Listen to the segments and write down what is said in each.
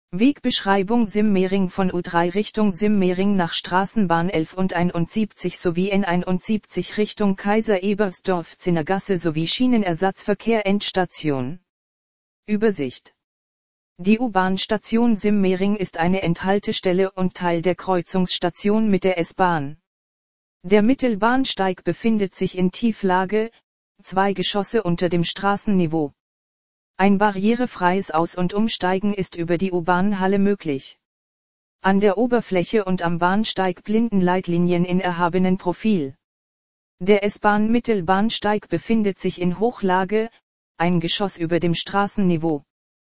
Wegbeschreibung Simmering von U3 Richtung Simmering nach Straßenbahn 11 und 71 sowie N71 Richtung Kaiser-Ebersdorf-Zinnergasse sowie Schienenersatzverkehr Endstation. Übersicht. Die U-Bahn-Station Simmering ist eine Endhaltestelle und Teil der Kreuzungsstation mit der S-Bahn. Der Mittelbahnsteig befindet sich in Tieflage, 2 Geschosse unter dem Straßenniveau. Ein barrierefreies Aus- und Umsteigen ist über die U-Bahn-Halle möglich. An der Oberfläche und am Bahnsteig Blindenleitlinien in erhabenen Profil. Der S-Bahn-Mittelbahnsteig befindet sich in Hochlage, 1 Geschoss über dem Straßenniveau.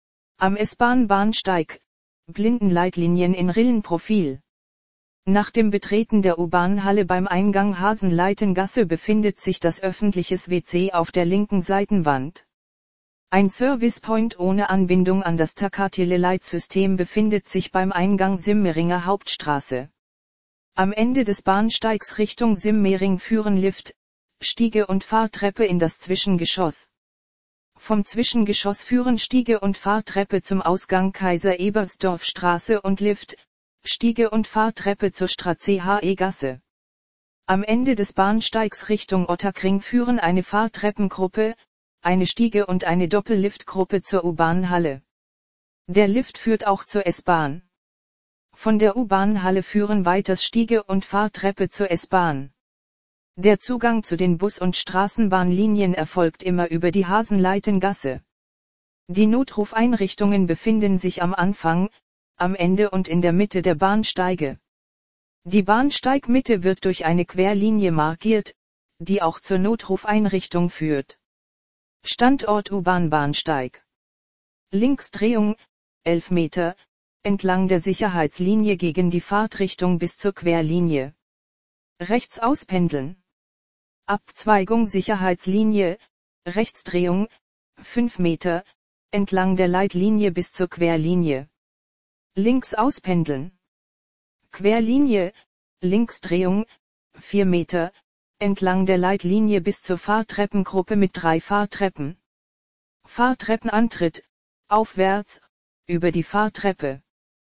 Am S-Bahn-Bahnsteig, Blindenleitlinien in Rillenprofil. Nach dem Betreten der U-Bahn-Halle beim Eingang Hasenleitengasse befindet sich das öffentliches WC auf der linken Seitenwand. Ein Servicepoint ohne Anbindung an das Takatiele-Leitsystem befindet sich beim Eingang Simmeringer Hauptstraße. Am Ende des Bahnsteigs Richtung Simmering führen Lift, Stiege und Fahrtreppe in das Zwischengeschoss. Vom Zwischengeschoss führen Stiege und Fahrtreppe zum Ausgang Kaiser-Ebersdorf-Straße und Lift, Stiege und Fahrtreppe zur Straße-HE-Gasse. Am Ende des Bahnsteigs Richtung Ottakring führen eine Fahrtreppengruppe, eine Stiege und eine Doppelliftgruppe zur U-Bahn-Halle. Der Lift führt auch zur S-Bahn. Von der U-Bahn-Halle führen weiters Stiege und Fahrtreppe zur S-Bahn. Der Zugang zu den Bus- und Straßenbahnlinien erfolgt immer über die Hasenleitengasse. Die Notrufeinrichtungen befinden sich am Anfang, am Ende und in der Mitte der Bahnsteige. Die Bahnsteigmitte wird durch eine Querlinie markiert, die auch zur Notrufeinrichtung führt. Standort U-Bahn-Bahnsteig. Linksdrehung, 11 Meter, entlang der Sicherheitslinie gegen die Fahrtrichtung bis zur Querlinie. Rechts auspendeln. Abzweigung Sicherheitslinie, Rechtsdrehung, 5 Meter, entlang der Leitlinie bis zur Querlinie. Links auspendeln. Querlinie, Linksdrehung, 4 Meter, entlang der Leitlinie bis zur Fahrtreppengruppe mit 3 Fahrtreppen. Fahrtreppenantritt, aufwärts, über die Fahrtreppe.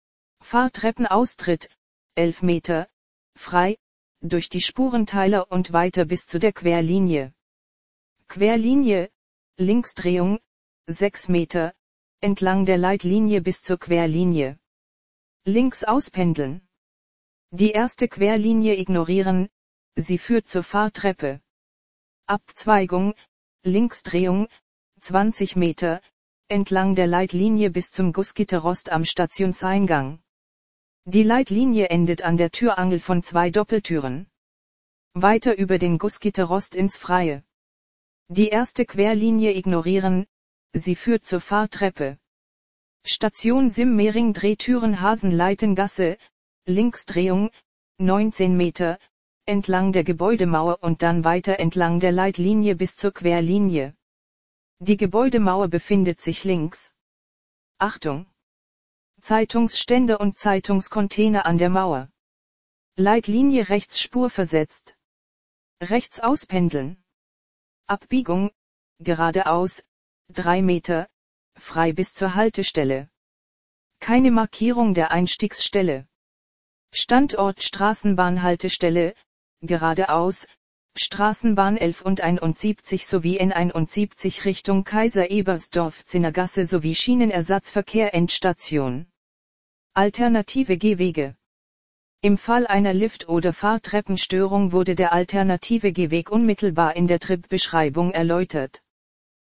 Fahrtreppenaustritt, 11 Meter, frei, durch die Spurenteiler und weiter bis zu der Querlinie. Querlinie, Linksdrehung, 6 Meter, entlang der Leitlinie bis zur Querlinie. Links auspendeln. Die erste Querlinie ignorieren, sie führt zur Fahrtreppe. Abzweigung, Linksdrehung, 20 Meter, entlang der Leitlinie bis zum Gussgitterrost am Stationseingang. Die Leitlinie endet an der Türangel von 2 Doppeltüren. Weiter über den Gussgitterrost ins Freie. Die erste Querlinie ignorieren, sie führt zur Fahrtreppe. Station Simmering Drehtüren Hasenleitengasse, Linksdrehung, 19 Meter, entlang der Gebäudemauer und dann weiter entlang der Leitlinie bis zur Querlinie. Die Gebäudemauer befindet sich links. Achtung! Zeitungsstände und Zeitungscontainer an der Mauer. Leitlinie rechts spurversetzt. Rechts auspendeln. Abbiegung, geradeaus, 3 Meter, frei bis zur Haltestelle. Keine Markierung der Einstiegsstelle. Standort Straßenbahnhaltestelle, geradeaus, Straßenbahn 11 und 71 sowie N71 Richtung Kaiser-Ebersdorf-Zinnergasse sowie Schienenersatzverkehr Endstation. Alternative Gehwege. Im Fall einer Lift- oder Fahrtreppenstörung wurde der alternative Gehweg unmittelbar in der Tripbeschreibung erläutert.